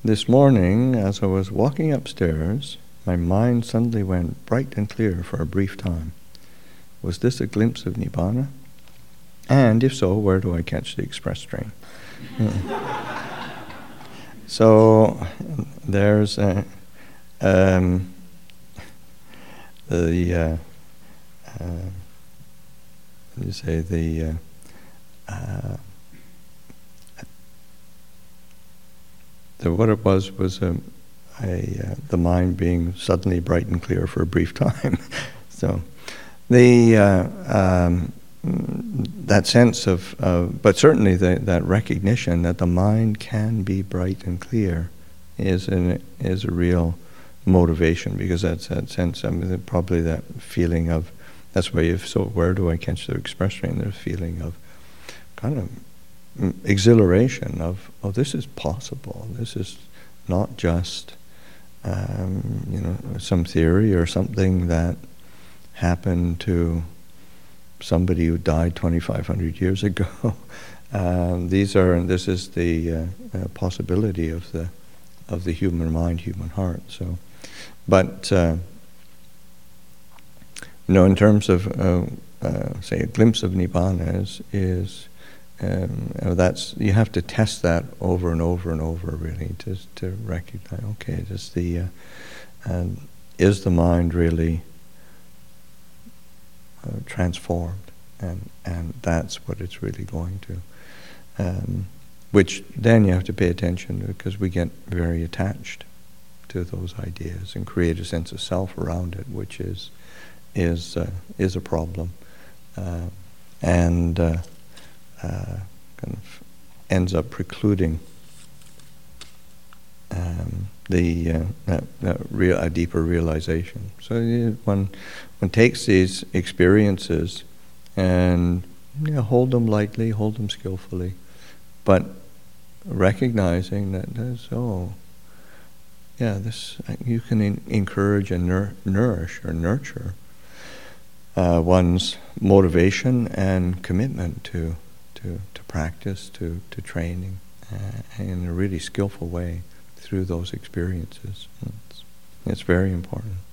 This morning, as I was walking upstairs, my mind suddenly went bright and clear for a brief time. Was this a glimpse of Nibbana? And if so, where do I catch the express train? So there's what it was the mind being suddenly bright and clear for a brief time. So that sense of, but certainly that recognition that the mind can be bright and clear is a real motivation, because that's that sense. I mean, probably that feeling of, that's why where do I catch the express train? There's a feeling of kind of exhilaration of, oh, this is possible. This is not just some theory or something that happened to somebody who died 2,500 years ago. This is the possibility of the human mind, human heart. So, but in terms of say a glimpse of Nibbana is that's, you have to test that over and over and over, really, to recognize, okay, is the mind really transformed, and that's what it's really going to. Which then you have to pay attention to, because we get very attached to those ideas and create a sense of self around it, which is a problem, and kind of ends up precluding a deeper realization. So one takes these experiences and hold them lightly, hold them skillfully, but recognizing that you can encourage and nourish or nurture one's motivation and commitment to practice, to training in a really skillful way through those experiences. It's very important.